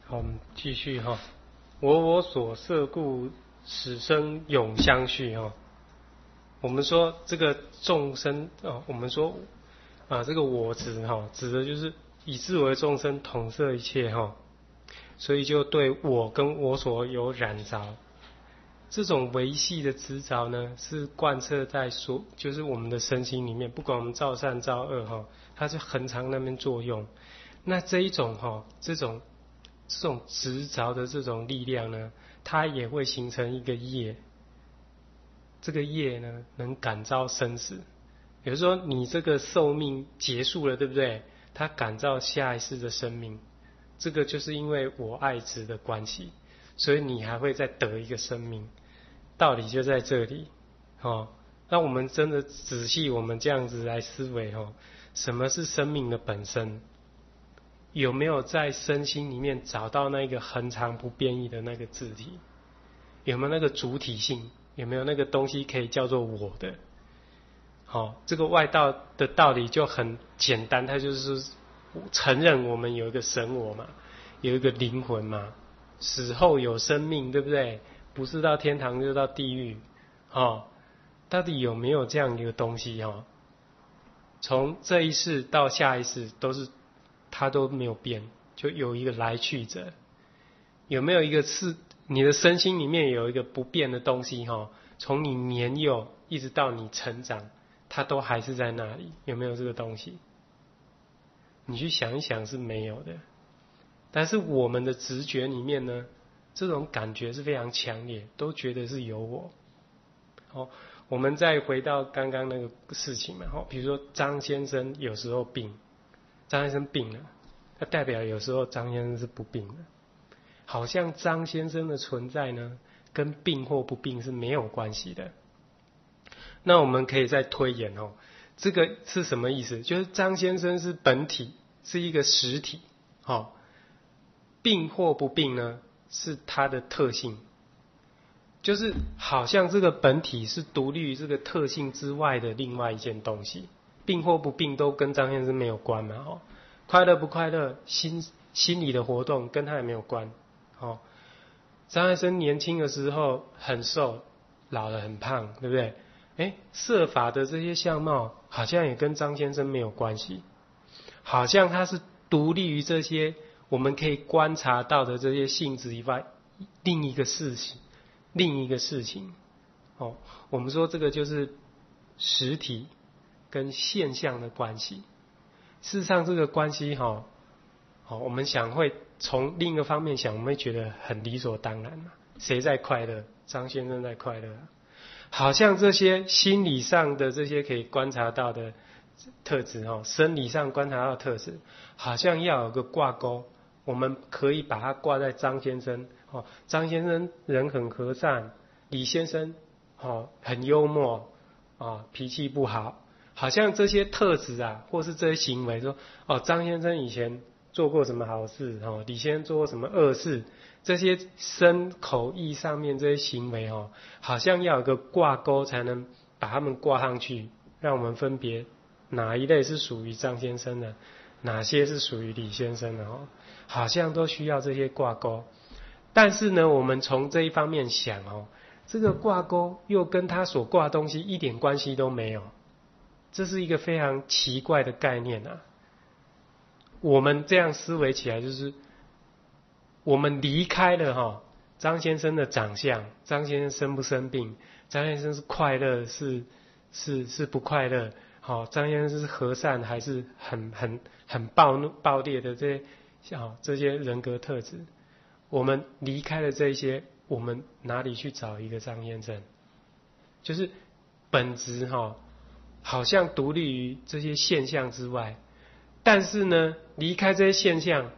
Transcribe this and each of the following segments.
好，我们继续哈。我所设故，死生永相续哈。我们说这个众生我们说这个我执指的就是以自为众生统摄一切所以就对我跟我所有染着。这种维系的执着呢，是贯彻在就是我们的身心里面，不管我们造善造恶它是恒常那边作用。那这一种这种执着的这种力量呢，它也会形成一个业。这个业呢，能感召生死。比如说你这个寿命结束了，对不对？它感召下一世的生命，这个就是因为我爱执的关系，所以你还会再得一个生命。道理就在这里那我们真的仔细我们这样子来思维什么是生命的本身？有没有在身心里面找到那个恒常不变异的那个自体？有没有那个主体性？有没有那个东西可以叫做我的？这个外道的道理就很简单，它就是承认我们有一个神我嘛，有一个灵魂嘛，死后有生命，对不对？不是到天堂就到地狱到底有没有这样一个东西从这一世到下一世它都没有变，就有一个来去者。有没有一个是你的身心里面有一个不变的东西从你年幼一直到你成长，它都还是在那里？有没有这个东西？你去想一想，是没有的。但是我们的直觉里面呢，这种感觉是非常强烈，都觉得是有我。我们再回到刚刚那个事情嘛比如说张先生有时候病，张先生病了，它代表有时候张先生是不病的。好像张先生的存在呢，跟病或不病是没有关系的。那我们可以再推演这个是什么意思？就是张先生是本体，是一个实体病或不病呢，是它的特性。就是好像这个本体是独立于这个特性之外的另外一件东西，病或不病都跟张先生没有关嘛快乐不快乐，心理的活动跟他也没有关张先生年轻的时候很瘦，老了很胖，对不对？色法的这些相貌好像也跟张先生没有关系，好像他是独立于这些我们可以观察到的这些性质以外另一个事情我们说这个就是实体跟现象的关系。事实上这个关系我们想会从另一个方面想，我们会觉得很理所当然谁在快乐？张先生在快乐好像这些心理上的这些可以观察到的特质生理上观察到的特质，好像要有个挂钩，我们可以把它挂在张先生张先生人很和善，李先生很幽默脾气不好，好像这些特质或是这些行为说张先生以前做过什么好事李先生做过什么恶事，这些身口意上面这些行为好像要有个挂钩，才能把它们挂上去，让我们分别哪一类是属于张先生的，哪些是属于李先生的好像都需要这些挂钩。但是呢，我们从这一方面想这个挂钩又跟他所挂的东西一点关系都没有，这是一个非常奇怪的概念我们这样思维起来，就是我们离开了张先生的长相，张先生生不生病，张先生是快乐是不快乐张先生是和善还是很暴烈的这些人格特质，我们离开了这些，我们哪里去找一个张先生？就是本质好像独立于这些现象之外，但是呢，离开这些现象，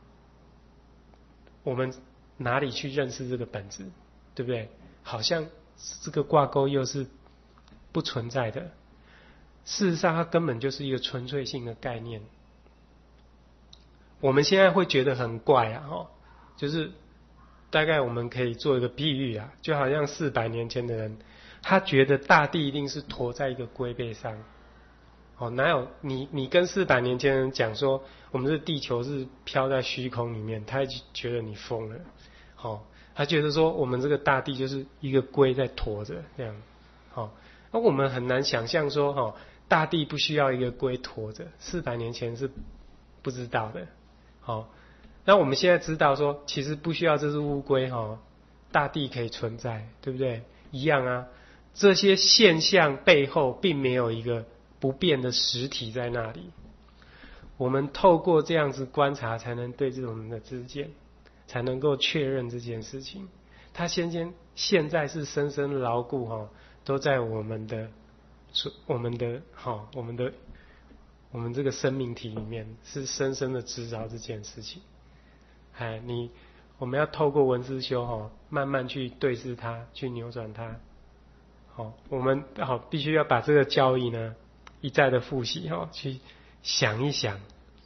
我们哪里去认识这个本质？对不对？好像这个挂钩又是不存在的。事实上，它根本就是一个纯粹性的概念。我们现在会觉得很怪就是大概我们可以做一个比喻就好像400年前的人，他觉得大地一定是驮在一个龟背上哪有你跟400年前人讲说我们这地球是飘在虚空里面，他就觉得你疯了。他觉得说我们这个大地就是一个龟在驮着这样。那我们很难想象说大地不需要一个龟驮着，400年前是不知道的。那我们现在知道说其实不需要这只乌龟大地可以存在，对不对？一样啊，这些现象背后并没有一个不变的实体在那里。我们透过这样子观察，才能对这种人的知见，才能够确认这件事情。它现在是深深牢固都在我们这个生命体里面，是深深的知道这件事情。我们要透过文思修慢慢去对治它，去扭转它。我们必须要把这个教义呢一再的复习去想一想。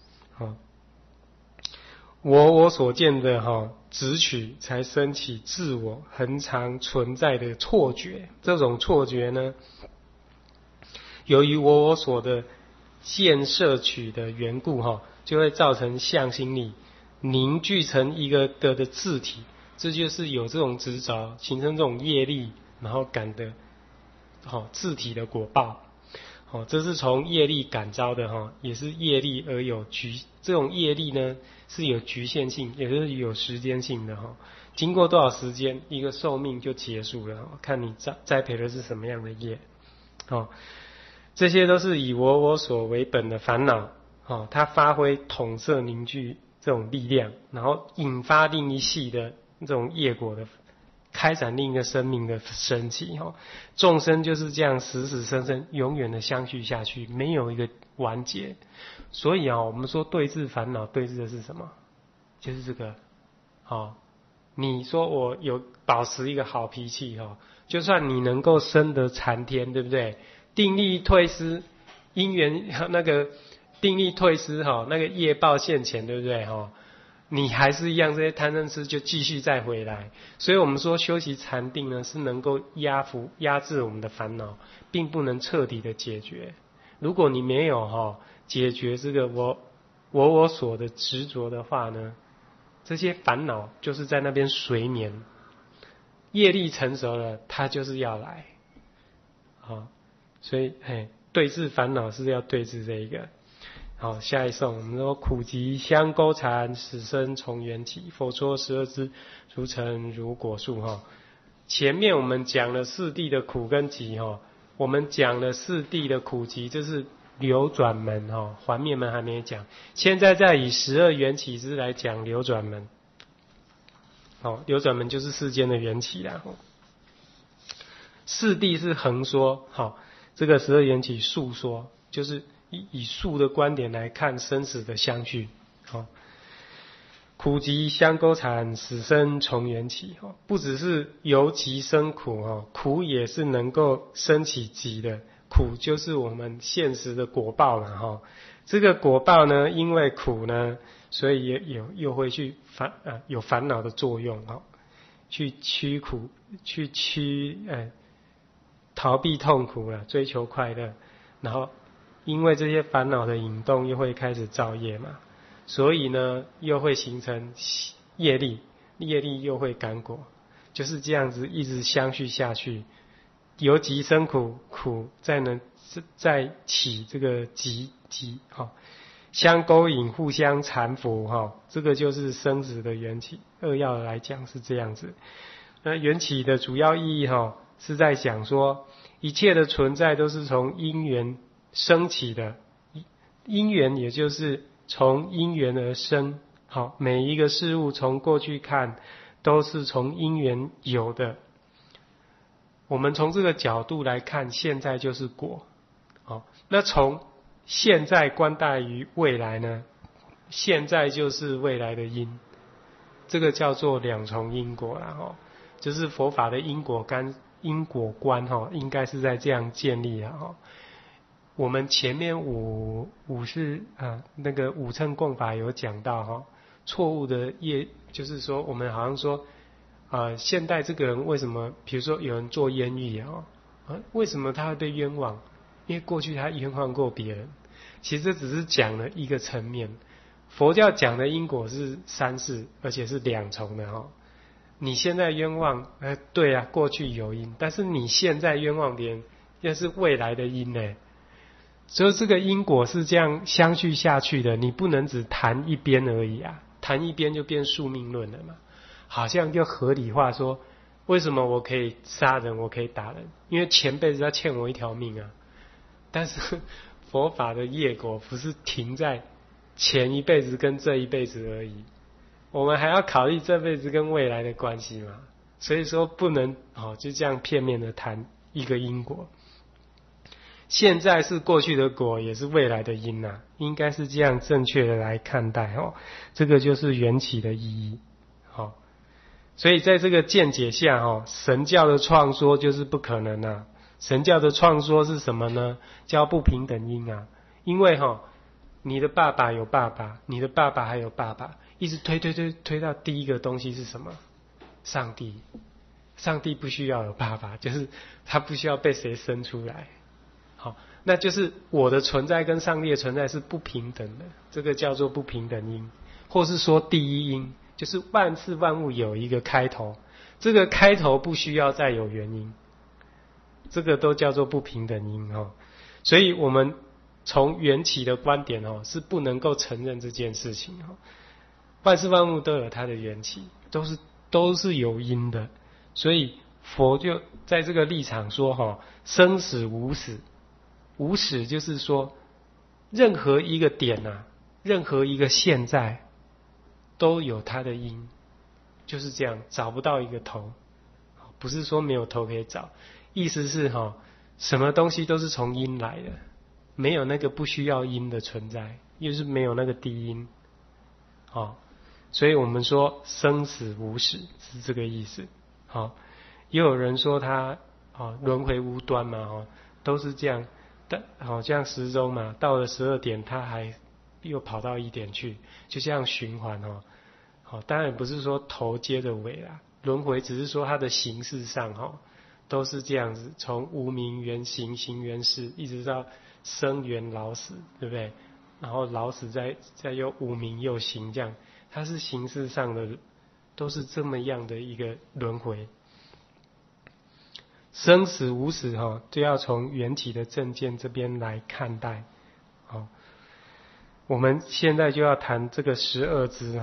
我所见的直取，才生起自我恒常存在的错觉。这种错觉呢，由于我所的见摄取的缘故就会造成向心力凝聚成一个个的自体，这就是有这种执着，形成这种业力，然后感的自体的果报。这是从业力感召的也是业力而有这种业力呢是有局限性，也就是有时间性的经过多少时间，一个寿命就结束了看你栽培的是什么样的业。这些都是以我所为本的烦恼它发挥统摄凝聚这种力量，然后引发另一系的这种业果的开展，另一个生命的升起。众生就是这样死死生生永远的相续下去，没有一个完结。所以我们说对治烦恼，对治的是什么？就是这个你说我有保持一个好脾气就算你能够升得禅天，对不对？定力退失，因缘那个定力退失那个业报现前，对不对你还是一样，这些贪嗔痴就继续再回来。所以我们说修习禅定呢，是能够压制我们的烦恼，并不能彻底的解决。如果你没有解决这个我所的执着的话呢，这些烦恼就是在那边随眠，业力成熟了，它就是要来。所以对治烦恼是要对治这一个。下一颂我们说苦集相钩缠，死生从缘起，佛说12支如尘如果树。前面我们讲了四谛的苦跟集我们讲了四谛的苦集，这是流转门还灭门还没讲，现在再以12缘起支来讲流转门。流转门就是世间的缘起啦。四谛是横说这个12缘起述说，就是以数的观点来看生死的相续。苦集相钩缠，死生从缘起。不只是由集生苦苦也是能够生起集的。苦就是我们现实的果报嘛这个果报呢，因为苦呢，所以又会去有烦恼的作用去驱苦，去逃避痛苦追求快乐，然后因为这些烦恼的引动，又会开始造业嘛，所以呢，又会形成业力，业力又会感果，就是这样子一直相续下去，由集生苦，苦再起这个集相勾引，互相缠缚这个就是生死的缘起。扼要来讲是这样子。那缘起的主要意义是在讲说，一切的存在都是从因缘升起的，因缘也就是从因缘而生。每一个事物从过去看都是从因缘有的。我们从这个角度来看，现在就是果。那从现在观待于未来呢，现在就是未来的因，这个叫做两重因果啦就是佛法的因果观应该是在这样建立的我们前面五是那个五乘共法有讲到错误的业，就是说我们好像说现代这个人为什么，比如说有人做冤狱为什么他会被冤枉？ 因为过去他冤枉过别人。其实这只是讲了一个层面，佛教讲的因果是三世，而且是两重的哦。你现在冤枉，对啊，过去有因，但是你现在冤枉别人，那是未来的因呢。所以这个因果是这样相续下去的，你不能只谈一边而已啊，谈一边就变宿命论了嘛。好像就合理化说，为什么我可以杀人，我可以打人？因为前辈子他欠我一条命啊。但是佛法的业果不是停在前一辈子跟这一辈子而已，我们还要考虑这辈子跟未来的关系嘛。所以说不能就这样片面的谈一个因果。现在是过去的果，也是未来的因啊，应该是这样正确的来看待哦。这个就是缘起的意义。好，所以在这个见解下神教的创说就是不可能啊。神教的创说是什么呢？叫不平等因啊。因为你的爸爸有爸爸，你的爸爸还有爸爸，一直推到第一个东西是什么？上帝。上帝不需要有爸爸，就是他不需要被谁生出来。好，那就是我的存在跟上帝的存在是不平等的，这个叫做不平等因，或是说第一因，就是万事万物有一个开头，这个开头不需要再有原因，这个都叫做不平等因所以我们从缘起的观点是不能够承认这件事情万事万物都有它的缘起，都是有因的，所以佛就在这个立场说生死无始。无始就是说，任何一个点任何一个现在都有它的因，就是这样，找不到一个头，不是说没有头可以找，意思是什么东西都是从因来的，没有那个不需要因的存在，又是没有那个第因所以我们说生死无始是这个意思。也有人说他轮回无端嘛都是这样。像时钟嘛，到了12点，它还又跑到1点去，就这样循环当然不是说头接着尾啦，轮回只是说它的形式上都是这样子，从无明缘行，行缘事，一直到生缘老死，对不对？然后老死再又无明又行，这样它是形式上的，都是这么样的一个轮回。生死无始就要从缘起的正见这边来看待。我们现在就要谈这个12支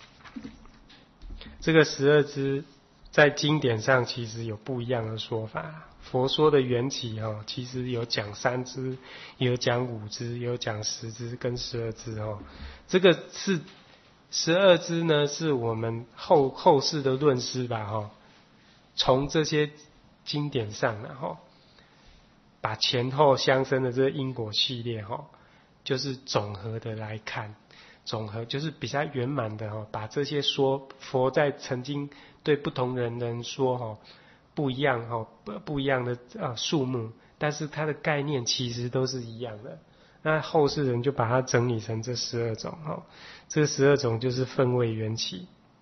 这个12支在经典上其实有不一样的说法。佛说的缘起其实有讲3支，也有讲5支，也有讲10支跟12支这个是12支呢，是我们后世的论师吧从这些经典上把前后相生的这个因果系列就是总和的来看，总和就是比较圆满的把这些说佛在曾经对不同人说不一样的数目，但是它的概念其实都是一样的。那后世人就把它整理成这12种这12种就是分位缘起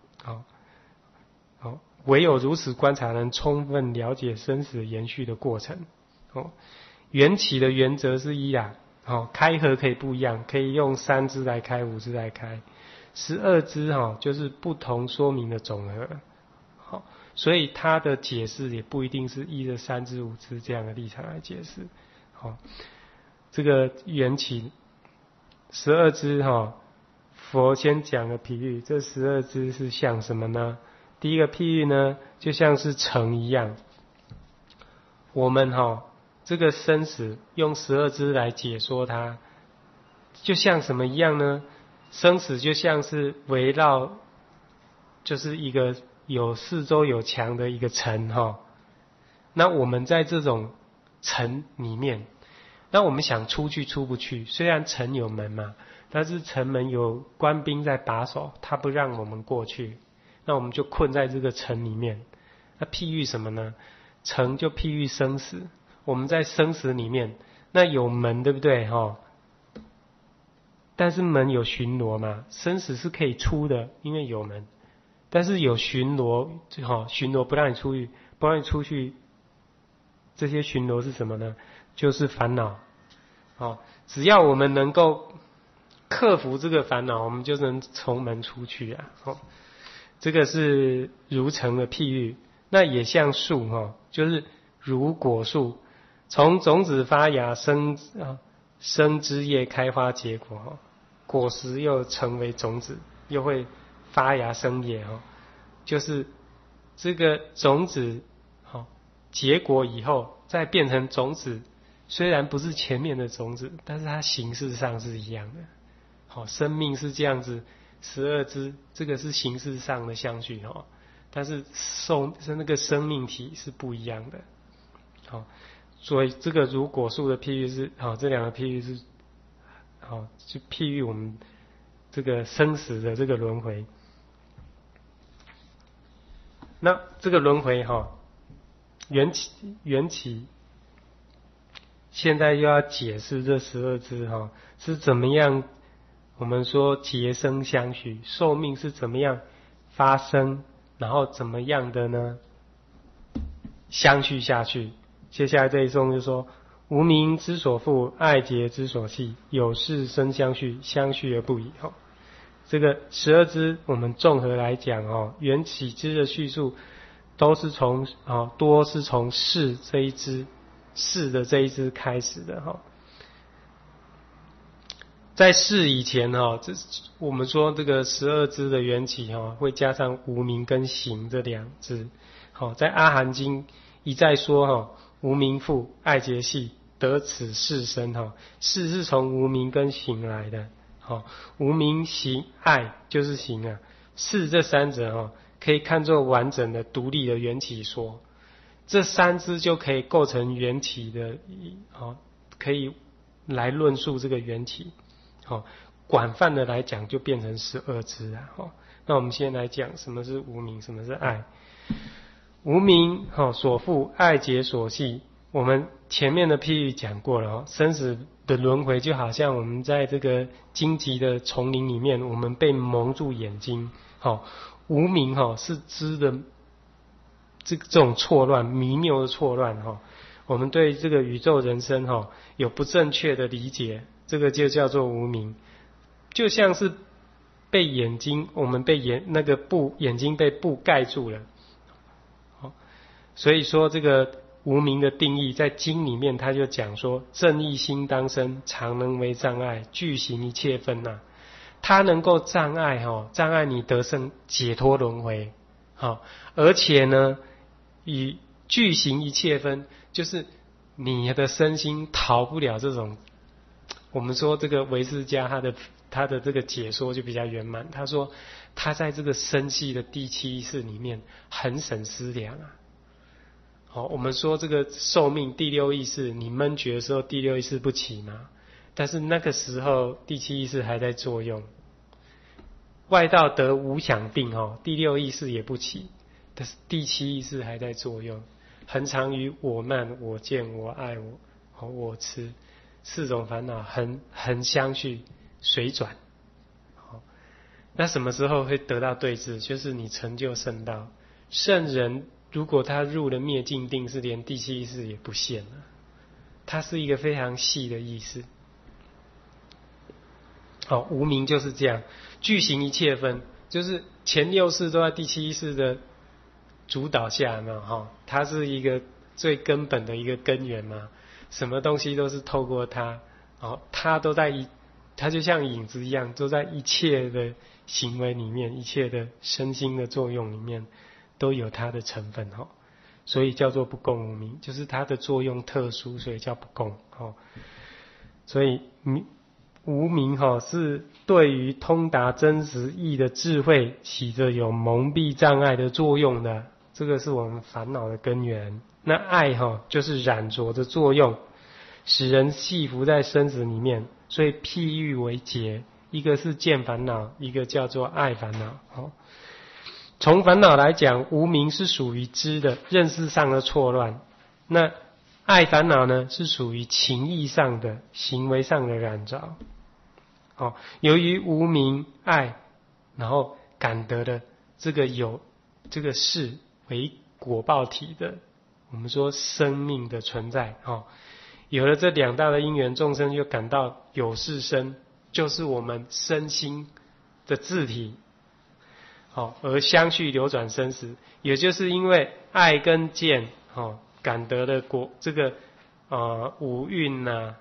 唯有如此观察，能充分了解生死延续的过程。缘起的原则是一开合可以不一样，可以用3支来开，5支来开，12支就是不同说明的总和。所以它的解释也不一定是依着3支5支这样的立场来解释。这个缘起12支佛先讲个譬喻，这12支是像什么呢？第一个譬喻呢，就像是城一样。我们这个生死用12支来解说它，就像什么一样呢？生死就像是围绕，就是一个有四周有墙的一个城那我们在这种城里面，那我们想出去出不去，虽然城有门嘛，但是城门有官兵在把守，他不让我们过去。那我们就困在这个城里面。那譬喻什么呢？城就譬喻生死，我们在生死里面，那有门对不对但是门有巡逻嘛，生死是可以出的，因为有门，但是有巡逻巡逻不让你出去，这些巡逻是什么呢？就是烦恼， 只要我们能够克服这个烦恼，我们就能从门出去啊。这个是如成的譬喻。那也像树就是如果树，从种子发芽生枝叶开花结果，果实又成为种子，又会发芽生叶，就是这个种子结果以后再变成种子，虽然不是前面的种子，但是它形式上是一样的。生命是这样子，12支，这个是形式上的相续，但是那个生命体是不一样的。所以这个如果树的譬喻是这两个譬喻是就譬喻我们这个生死的这个轮回。那这个轮回缘起，现在又要解释这12支是怎么样。我们说结生相续，寿命是怎么样发生，然后怎么样的呢相续下去。接下来这一颂就说：无明之所覆，爱结之所系，有事生相续，相续而不已。这个12支我们综合来讲缘起支的叙述都是从多是从世这一支的这一支开始的在世以前我们说这个12支的缘起会加上无明跟行这2支。在阿含经一再说无明覆，爱结系，得此世生。世是从无明跟行来的。无明行爱就是行啊，世这3者可以看作完整的独立的缘起说。这3支就可以构成缘起的可以来论述这个缘起。广泛的来讲就变成12支啊。那我们先来讲什么是无明，什么是爱。无明所覆，爱结所系。我们前面的譬喻讲过了生死的轮回就好像我们在这个荆棘的丛林里面，我们被蒙住眼睛。无明是知的这种错乱，迷谬的错乱。我们对这个宇宙人生有不正确的理解，这个就叫做无明。就像是被眼睛，我们被眼睛被布盖住了。所以说这个无明的定义在经里面他就讲说：正义心当生，常能为障碍，具行一切分它能够障碍你得生解脱轮回。而且呢以具行一切分，就是你的身心逃不了这种。我们说这个唯识家他的这个解说就比较圆满，他说他在这个生系的第7意识里面很省思量我们说这个寿命第6意识，你闷觉的时候第6意识不起嘛，但是那个时候第7意识还在作用。外道得无想定第6意识也不起，但是第7意识还在作用，很常于我慢、我见、我爱、我痴4种烦恼很相续水转。那什么时候会得到对治？就是你成就圣道。圣人如果他入了灭尽定，是连第7意识也不现了，它是一个非常细的意思。无明就是这样，具行一切分，就是前6识都在第7意识的主导下嘛，它是一个最根本的一个根源嘛，什么东西都是透过它，它就像影子一样，都在一切的行为里面，一切的身心的作用里面都有它的成分所以叫做不共无明，就是它的作用特殊，所以叫不共所以无明是对于通达真实义的智慧起着有蒙蔽障碍的作用的，这个是我们烦恼的根源。那爱就是染着的作用，使人系服在生死里面，所以譬喻为结，一个是见烦恼，一个叫做爱烦恼。从烦恼来讲，无明是属于知的认识上的错乱，那爱烦恼呢是属于情意上的行为上的染着。由于无明爱，然后感得的这个有这个是为果报体的，我们说生命的存在有了这两大的因缘，众生就感到有是身，就是我们身心的自体，好，而相续流转生死，也就是因为爱跟见，感得的果，这个五蕴呐，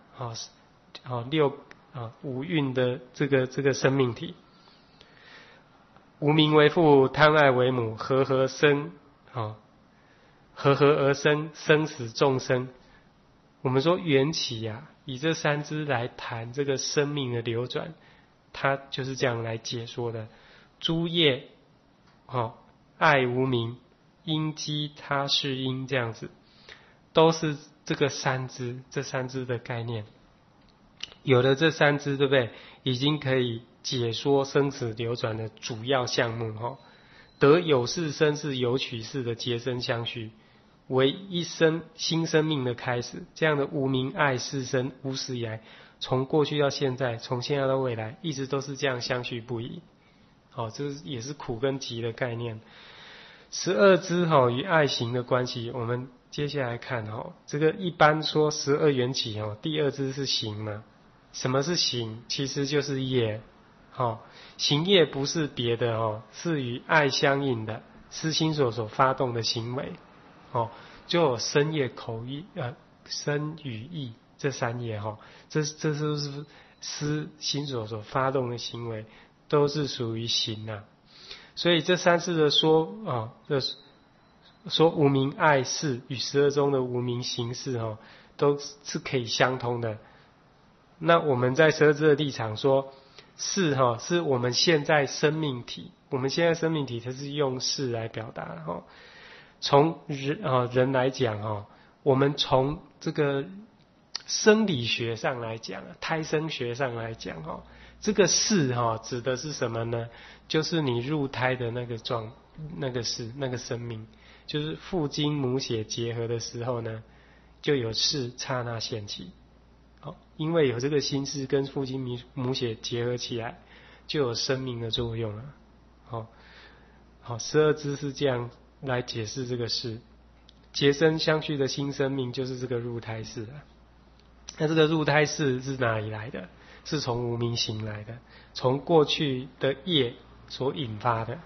五蕴的这个生命体，无明为父，贪爱为母，和合生，和合而生生死众生。我们说缘起啊，以这三支来谈这个生命的流转，它就是这样来解说的。诸业，爱无明，因机他是因，这样子，都是这个三支，这三支的概念。有了这三支，对不对？已经可以解说生死流转的主要项目。得有是身是有取世的结生相续，为一生新生命的开始。这样的无明爱是身无始以来，从过去到现在，从现在到未来，一直都是这样相续不已。这也是苦跟集的概念。12支与爱行的关系，我们接下来看这个一般说12缘起第二支是行嘛。什么是行？其实就是业。行业不是别的是与爱相应的，思心所发动的行为。就有身业口意身语意这三业这都是思心所发动的行为，都是属于行啊。所以这三次的说无明爱事与12中的无明行事都是可以相通的。那我们在12支的立场说，事是我们现在生命体，我们现在生命体它是用事来表达从人来讲我们从这个生理学上来讲，胎生学上来讲这个事指的是什么呢？就是你入胎的那个事，那个生命，就是父精母血结合的时候呢，就有事刹那现起。因为有这个心事跟父精母血结合起来，就有生命的作用了。12支是这样来解释这个事。结生相续的新生命就是这个入胎事啊。那这个入胎事是哪里来的？是从无明行来的，从过去的业所引发的。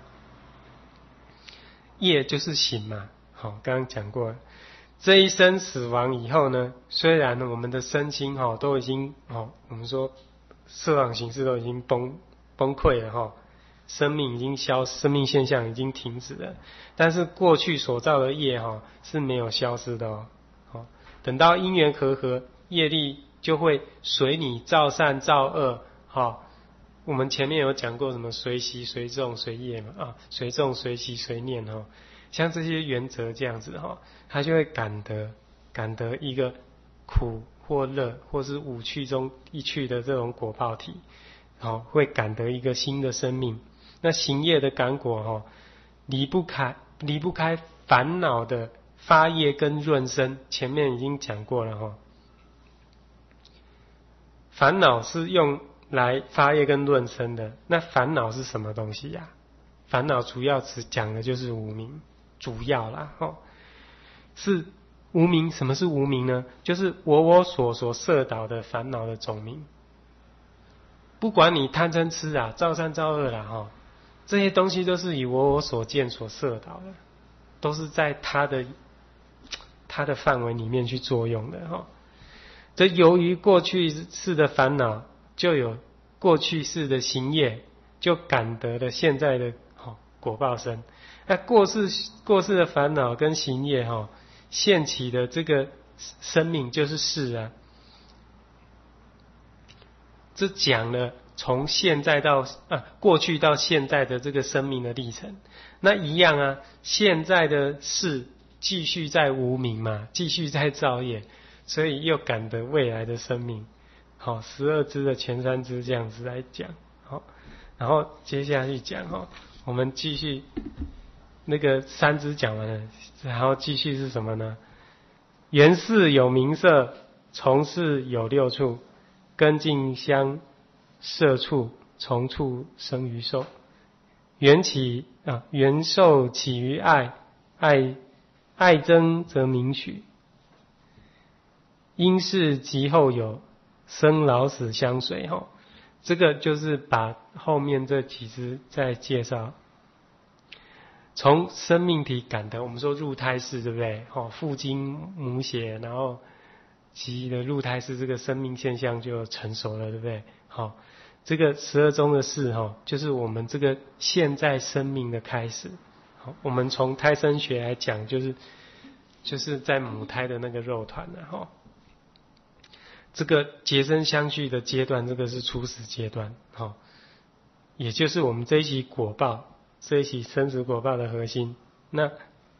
业就是行嘛，刚刚讲过了。这一生死亡以后呢，虽然我们的身心都已经我们说色网形式都已经崩溃了生命已经生命现象已经停止了，但是过去所造的业是没有消失的等到因缘和业力就会随你造善造恶我们前面有讲过什么随习随众随业嘛随众随习随念像这些原则这样子他就会感得一个苦或乐或是五趣中一趣的这种果报体会感得一个新的生命。那行业的感果离不开烦恼的发业跟润生，前面已经讲过了烦恼是用来发业跟润生的。那烦恼是什么东西呀？烦恼主要只讲的就是无明，主要啦是无明。什么是无明呢？就是我所摄导的烦恼的总名。不管你贪嗔痴造善造恶这些东西都是以我所见所摄导的，都是在它的范围里面去作用的这由于过去世的烦恼，就有过去世的行业，就感得了现在的果报生。那过世的烦恼跟行业现起的这个生命就是事这讲了从现在到过去到现在的这个生命的历程。那一样现在的事继续在无明嘛，继续在造业，所以又感得未来的生命。12支的前3支这样子来讲然后接下去讲我们继续那个3支讲完了，然后继续是什么呢？缘事有名色，从事有6处，根境相摄处，从处生于受。缘受起于爱，爱增则名取。 因是及后有，生老死相随哈。这个就是把后面这几支再介绍。从生命体感的，我们说入胎式，对不对？父精母血，然后其的入胎式，这个生命现象就成熟了，对不对？这个12宗的事就是我们这个现在生命的开始。我们从胎生学来讲，就是在母胎的那个肉团了这个结生相续的阶段，这个是初始阶段也就是我们这一期果报，这一期生死果报的核心。那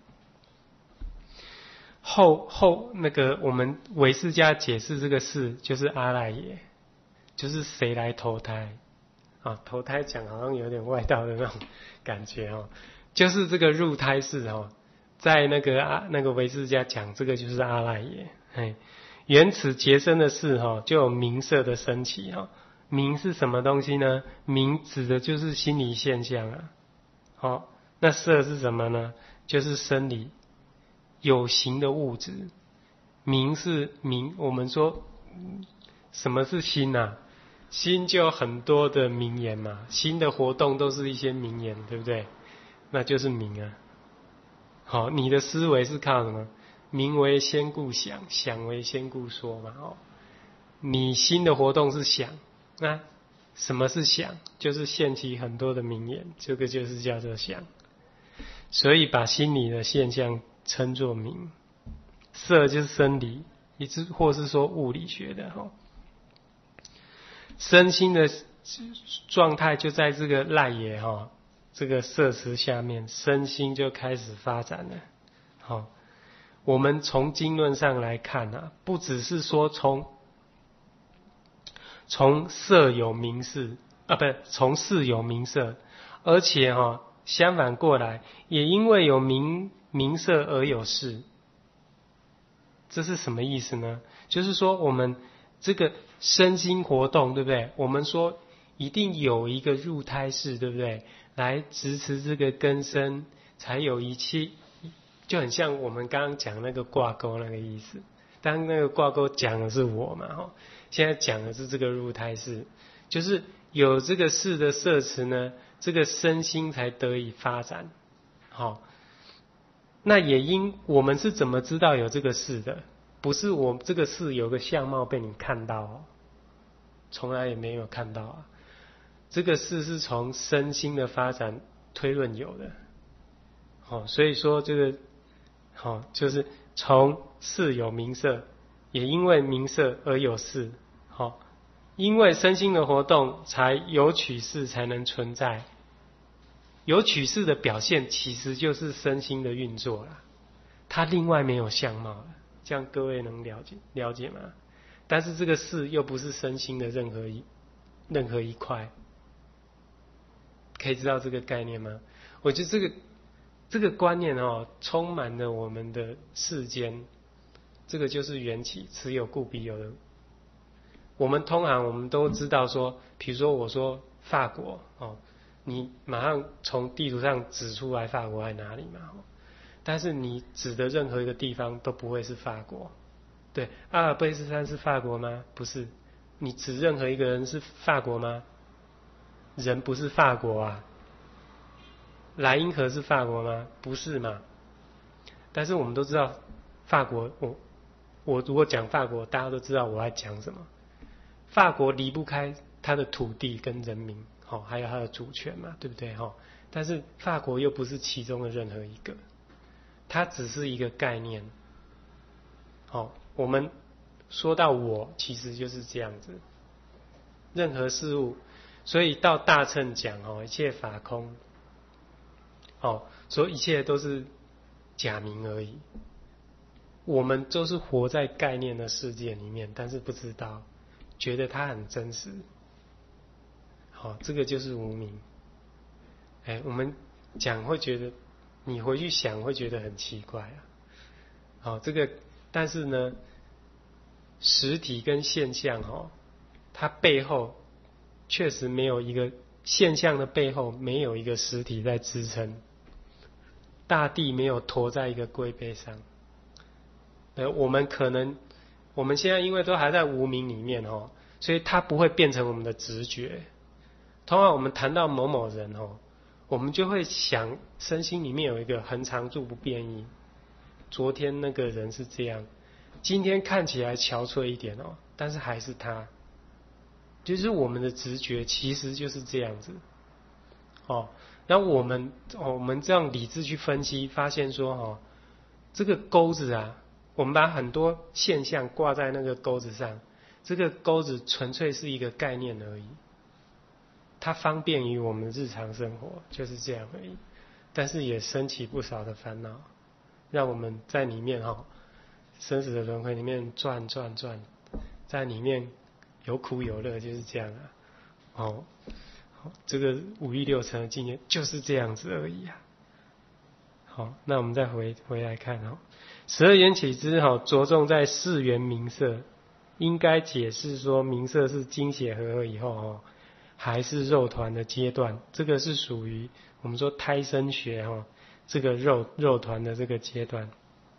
后那个我们唯识家解释这个事，就是阿赖耶，就是谁来投胎投胎讲好像有点外道的那种感觉就是这个入胎式在那个唯识家讲，这个就是阿赖耶。缘此结生的事就有名色的升起名是什么东西呢？名指的就是心理现象那色是什么呢？就是生理有形的物质。名是名，我们说什么是心心就有很多的名言嘛，心的活动都是一些名言，对不对？那就是名你的思维是靠什么？名为先故想，想为先故说嘛你心的活动是想，那什么是想？就是现起很多的名言，这个就是叫做想。所以把心理的现象称作名。色就是生理，或是说物理学的身心的状态就在这个赖耶这个色识下面，身心就开始发展了我们从经论上来看不只是说从色有名色不是从事有名色，而且相反过来，也因为有名色而有事。这是什么意思呢？就是说我们这个身心活动，对不对？我们说一定有一个入胎式，对不对？来支持这个根生，才有一切，就很像我们刚刚讲那个挂钩那个意思。当那个挂钩讲的是我嘛现在讲的是这个入胎式，就是有这个事的摄持呢，这个身心才得以发展那也因我们是怎么知道有这个事的？不是我这个事有个相貌被你看到从来也没有看到这个事是从身心的发展推论有的所以说这个就是从事有名色，也因为名色而有事因为身心的活动才有取事才能存在。有取事的表现其实就是身心的运作啦，它另外没有相貌了，这样各位能了解吗？但是这个事又不是身心的任何一块，可以知道这个概念吗？我觉得这个观念充满了我们的世间，这个就是缘起，此有故彼有的。我们通常我们都知道说，比如说我说法国你马上从地图上指出来法国在哪里嘛但是你指的任何一个地方都不会是法国。对，阿尔卑斯山是法国吗？不是。你指任何一个人是法国吗？人不是法国莱茵河是法国吗？不是嘛。但是我们都知道法国，我如果讲法国，大家都知道我在讲什么。法国离不开它的土地跟人民还有它的主权嘛，对不对但是法国又不是其中的任何一个，它只是一个概念我们说到我其实就是这样子，任何事物，所以到大乘讲一切法空所以一切都是假名而已。我们都是活在概念的世界里面，但是不知道，觉得它很真实这个就是无明。我们讲会觉得，你回去想会觉得很奇怪这个但是呢，实体跟现象它背后确实没有一个现象的背后没有一个实体在支撑，大地没有驮在一个龟背上。我们可能我们现在因为都还在无明里面哦，所以它不会变成我们的直觉。通常我们谈到某某人哦，我们就会想身心里面有一个恒常住不变异。昨天那个人是这样，今天看起来憔悴一点哦，但是还是他。就是我们的直觉其实就是这样子哦。然后我们这样理智去分析，发现说哦，这个钩子啊，我们把很多现象挂在那个钩子上，这个钩子纯粹是一个概念而已，它方便于我们日常生活，就是这样而已。但是也升起不少的烦恼，让我们在里面生死的轮回里面转，在里面有苦有乐，就是这样啊。这个五欲六尘的境界就是这样子而已啊。好，那我们再回来看12缘起支着重在4缘名色，应该解释说名色是精血和合以后还是肉团的阶段，这个是属于我们说胎生学这个肉团的这个阶段。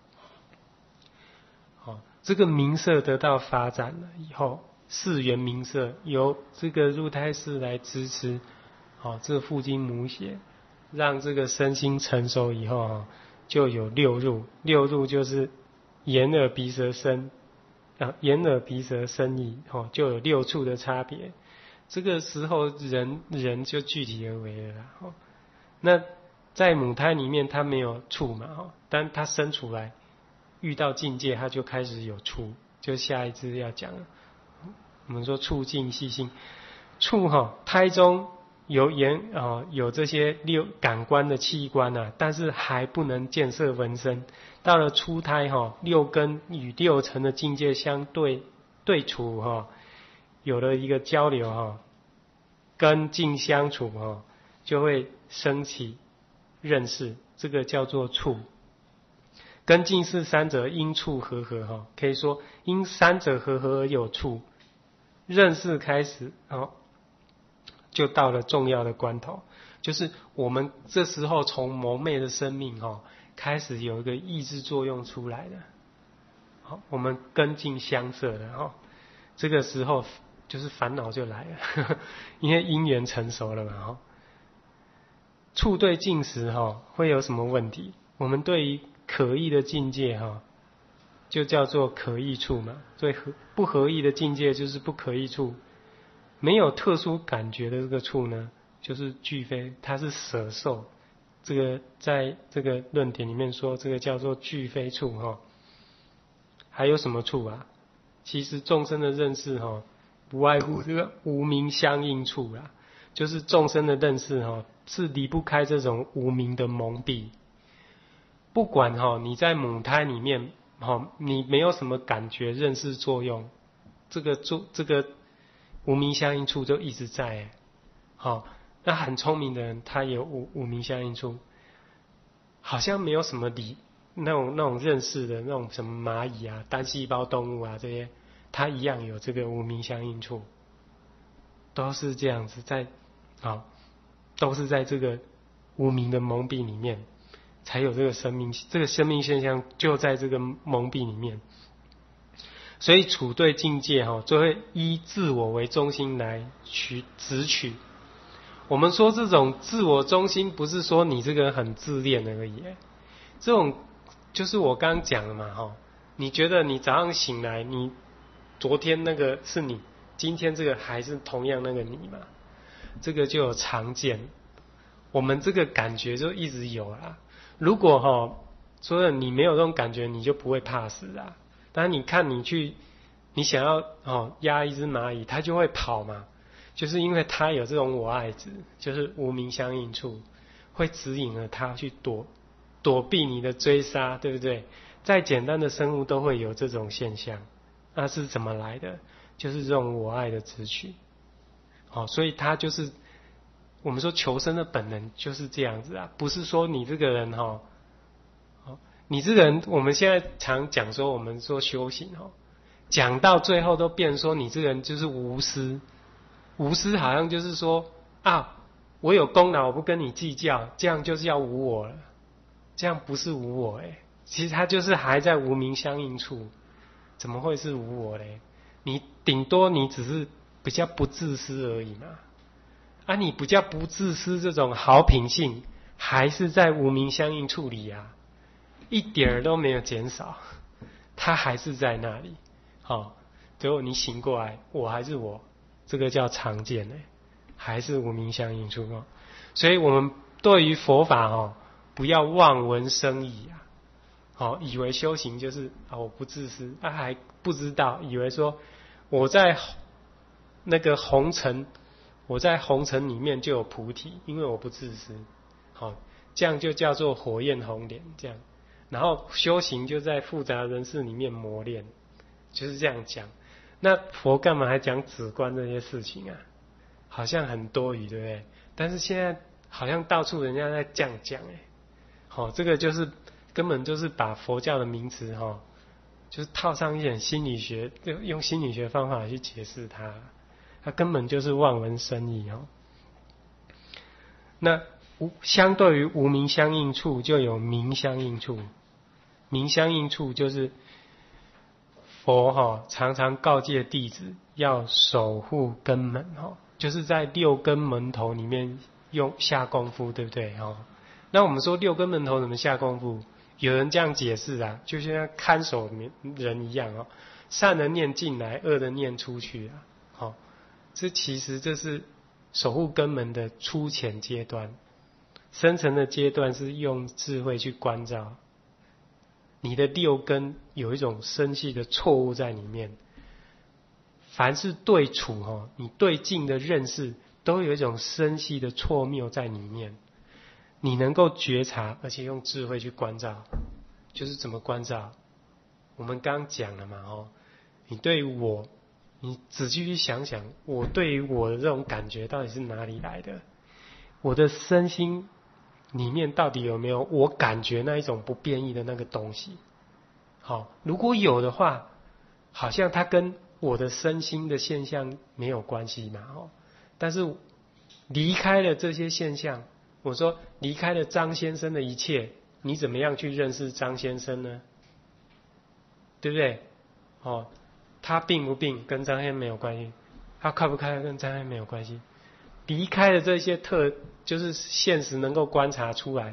这个名色得到发展了以后，4缘名色由这个入胎士来支持这个父精母血，让这个身心成熟以后就有6入。6入就是眼耳鼻舌身眼耳鼻舌身意就有6处的差别。这个时候人就具体而为了啦。那在母胎里面他没有处嘛，但他生出来遇到境界他就开始有处，就下一支要讲了。我们说处境细心，处胎中有眼有这些6感官的器官啊，但是还不能见色闻声。到了初胎6根与6尘的境界相对处有了一个交流根境相处就会升起认识，这个叫做处。根境是三者因处和合可以说因三者和合而有处。认识开始就到了重要的关头，就是我们这时候从蒙昧的生命开始有一个意志作用出来了。我们根境相摄了这个时候就是烦恼就来了因为因缘成熟了嘛处对境时会有什么问题？我们对于可意的境界就叫做可意处嘛，对不合意的境界就是不可意处。没有特殊感觉的这个处呢，就是俱非，它是舍受。这个在这个论点里面说，这个叫做俱非处还有什么处啊？其实众生的认识不外乎这个无明相应处啦，就是众生的认识是离不开这种无明的蒙蔽。不管你在母胎里面你没有什么感觉认识作用，这个无明相应处就一直在那很聪明的人他有无明相应处，好像没有什么那种认识的那种什么蚂蚁啊单细胞动物啊这些，它一样有这个无明相应处，都是这样子在都是在这个无明的蒙蔽里面才有这个生命现象，就在这个蒙蔽里面。所以处对境界就会依自我为中心来直取。我们说这种自我中心不是说你这个人很自恋而已，这种就是我刚刚讲的嘛你觉得你早上醒来你昨天那个是你，今天这个还是同样那个你嘛，这个就有常见。我们这个感觉就一直有啦。如果说你没有这种感觉，你就不会怕死啊。但是你看你想要压一只蚂蚁，它就会跑嘛，就是因为它有这种我爱值，就是无明相应处，会指引了它去躲避你的追杀，对不对？再简单的生物都会有这种现象，那是怎么来的？就是这种我爱的直取。所以它就是我们说求生的本能就是这样子啊，不是说你这个人你这个人，我们现在常讲说，我们说修行讲到最后都变说你这个人就是无私。无私好像就是说我有功劳我不跟你计较，这样就是要无我了。这样不是无我其实他就是还在无明相应处， 怎么会是无我嘞？你顶多你只是比较不自私而已嘛。啊，你比较不自私这种好品性，还是在无明相应处里啊，一点儿都没有减少，它还是在那里。好，最后你醒过来，我还是我，这个叫常见嘞，还是无明相应处哦。所以我们对于佛法哦，不要望文生义啊。好，以为修行就是我不自私，还不知道，以为说我在那个红尘，我在红尘里面就有菩提，因为我不自私。好，这样就叫做火焰红莲这样。然后修行就在复杂人世里面磨练，就是这样讲。那佛干嘛还讲止观这些事情啊？好像很多余，对不对？但是现在好像到处人家在这样讲，好，这个就是根本就是把佛教的名词就是套上一点心理学，用心理学方法去解释它，它根本就是望文生义那相对于无明相应处，就有明相应处。明相应处就是佛常常告诫弟子要守护根门就是在六根门头里面用下功夫，对不对那我们说六根门头怎么下功夫？有人这样解释啊，就像看守人一样善的念进来，恶的念出去这其实这是守护根门的初浅阶段，深层的阶段是用智慧去关照。你的六根有一种深细的错误在里面，凡是对处你对境的认识都有一种深细的错谬在里面。你能够觉察，而且用智慧去关照，就是怎么关照？我们刚讲了嘛你对于我，你仔细去想想，我对于我的这种感觉到底是哪里来的？我的身心里面到底有没有我感觉那一种不变异的那个东西？如果有的话，好像它跟我的身心的现象没有关系嘛但是离开了这些现象，我说离开了张先生的一切，你怎么样去认识张先生呢？对不对？他病不病跟张先生没有关系，他快不快乐跟张先生没有关系。离开了这些就是现实能够观察出来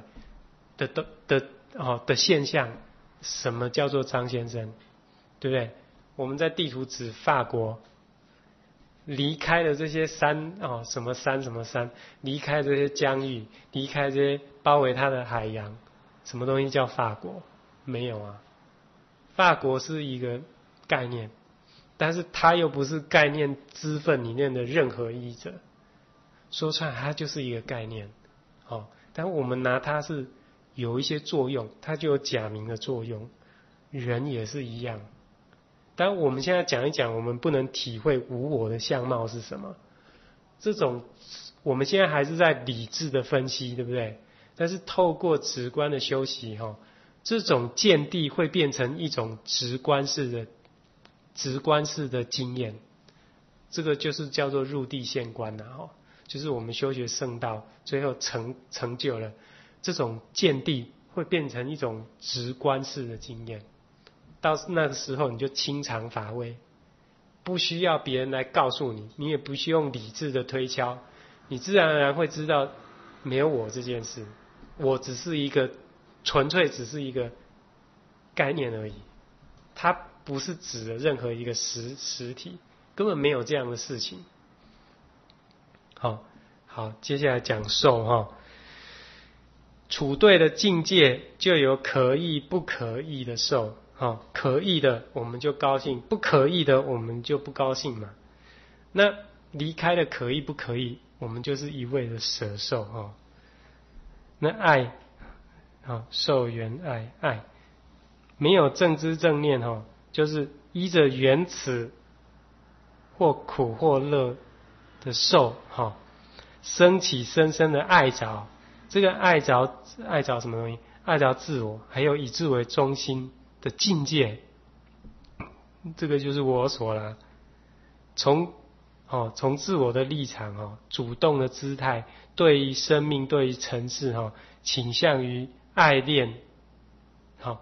的现象，什么叫做张先生？对不对？我们在地图指法国，离开了这些山什么山什么山，离开这些疆域，离开这些包围它的海洋，什么东西叫法国？没有啊。法国是一个概念，但是它又不是概念支分里面的任何一者，说出来它就是一个概念但我们拿它是有一些作用，它就有假名的作用。人也是一样，但我们现在讲一讲，我们不能体会无我的相貌是什么，这种我们现在还是在理智的分析，对不对？但是透过直观的修习这种见地会变成一种直观式的经验，这个就是叫做入地现观就是我们修学圣道最后成就了这种见地，会变成一种直观式的经验。到那个时候你就清常乏味，不需要别人来告诉你，你也不需要用理智的推敲，你自然而然会知道没有我这件事，我只是一个纯粹只是一个概念而已，它不是指的任何一个实体，根本没有这样的事情。好，接下来讲受处对的境界就有可意不可意的受可意的我们就高兴，不可意的我们就不高兴嘛。那离开了可意不可意，我们就是一味的舍受那爱受缘爱没有正知正念就是依着缘此或苦或乐的受升起深深的爱着。这个爱着什么东西？爱着自我，还有以自为中心的境界，这个就是我所啦。从自我的立场主动的姿态，对于生命，对于尘世倾向于爱恋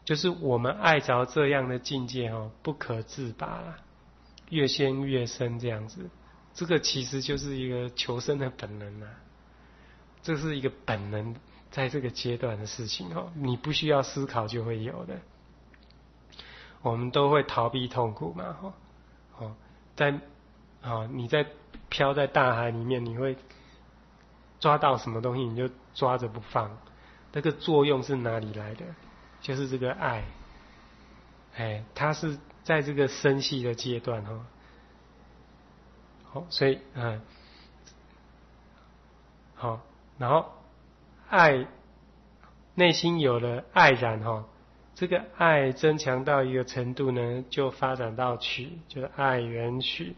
就是我们爱着这样的境界哦，不可自拔啦，越陷越深这样子。这个其实就是一个求生的本能啊，这是一个本能在这个阶段的事情哦，你不需要思考就会有的。我们都会逃避痛苦嘛，你在飘在大海里面，你会抓到什么东西你就抓着不放，那个作用是哪里来的？就是这个爱，它是在这个生系的阶段所以然后爱，内心有了爱然这个爱增强到一个程度呢，就发展到取，就是爱缘取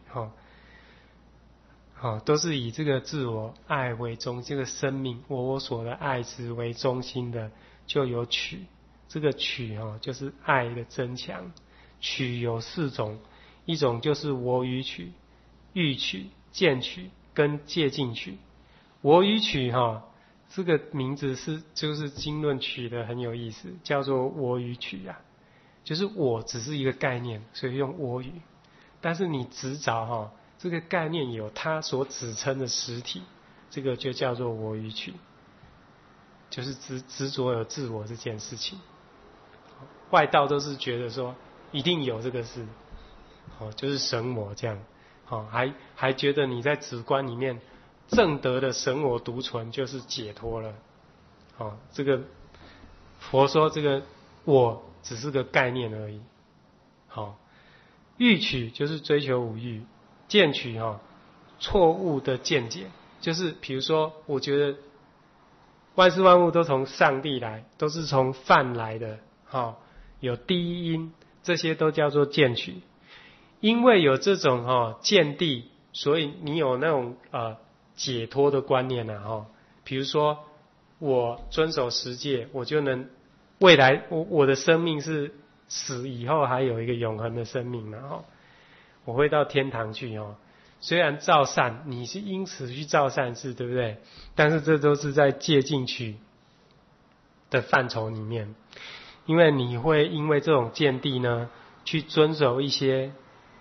都是以这个自我爱为中，这个生命我所的爱执为中心的，就有取。这个取就是爱的增强。取有4种，一种就是我与取、欲取、见取跟戒禁取。我与取这个名字就是经论取的很有意思，叫做我与取啊，就是我只是一个概念，所以用我与。但是你执着这个概念有它所指称的实体，这个就叫做我与取，就是执着有自我这件事情。外道都是觉得说一定有这个事，就是神我这样，还觉得你在止观里面正得的神我独存就是解脱了。这个佛说这个我只是个概念而已。欲取就是追求五欲，见取错误的见解，就是比如说我觉得万事万物都从上帝来，都是从梵来的，有第一因，这些都叫做见取。因为有这种见地，所以你有那种解脱的观念比如说我遵守十戒，我就能未来我的生命是死以后还有一个永恒的生命嘛我会到天堂去虽然造善，你是因此去造善事，对不对？但是这都是在戒禁取的范畴里面，因为你会因为这种见地呢，去遵守一些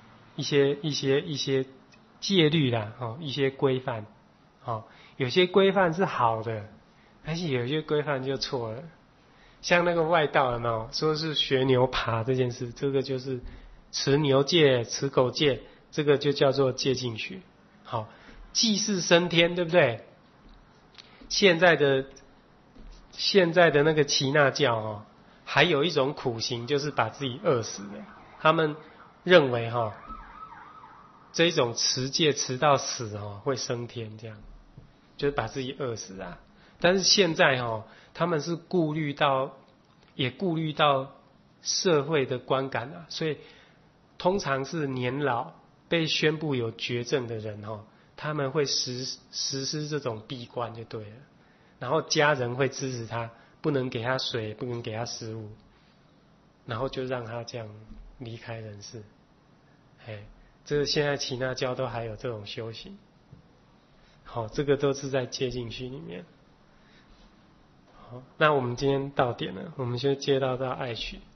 戒律啦一些规范有些规范是好的，但是有些规范就错了。像那个外道有没有说是学牛爬这件事，这个就是持牛戒、持狗戒，这个就叫做戒禁取。祭祀升天，对不对？现在的那个耆那教还有一种苦行，就是把自己饿死的。他们认为这种持戒持到死会升天，这样就是把自己饿死啊。但是现在他们是也顾虑到社会的观感啊，所以通常是年老被宣布有绝症的人他们会实施这种闭关就对了，然后家人会支持他，不能给他水，不能给他食物，然后就让他这样离开人世。这个现在耆那教都还有这种修行。这个都是在戒禁取里面。那我们今天到点了，我们就接到爱取。